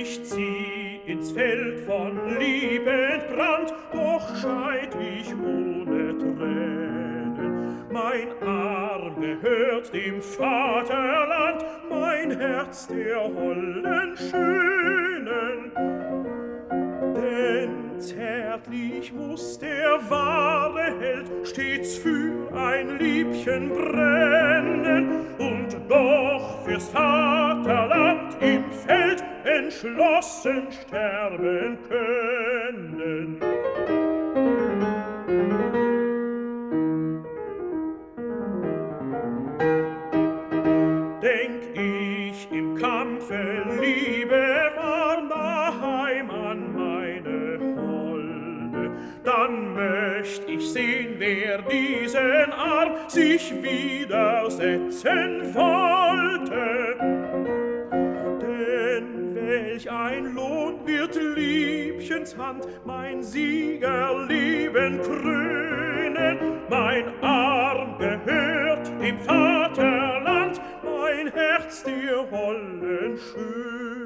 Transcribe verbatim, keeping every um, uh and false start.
Ich zieh ins Feld von Liebe entbrannt, doch scheid ich ohne Tränen. Mein Arm gehört dem Vaterland, mein Herz der holden Schönen. Denn zärtlich muss der wahre Held stets für ein Liebchen brennen und doch fürs Vaterland im Feld entschlossen sterben können. Denk ich im Kampfe, Liebe war daheim an meine Holde, dann möcht ich sehen, wer diesen Arm sich widersetzen wollte. Denn welch ein Lohn wird Liebchens Hand mein Siegerleben krönen, mein Arm gehört dem Vaterland, mein Herz dir holden Schön.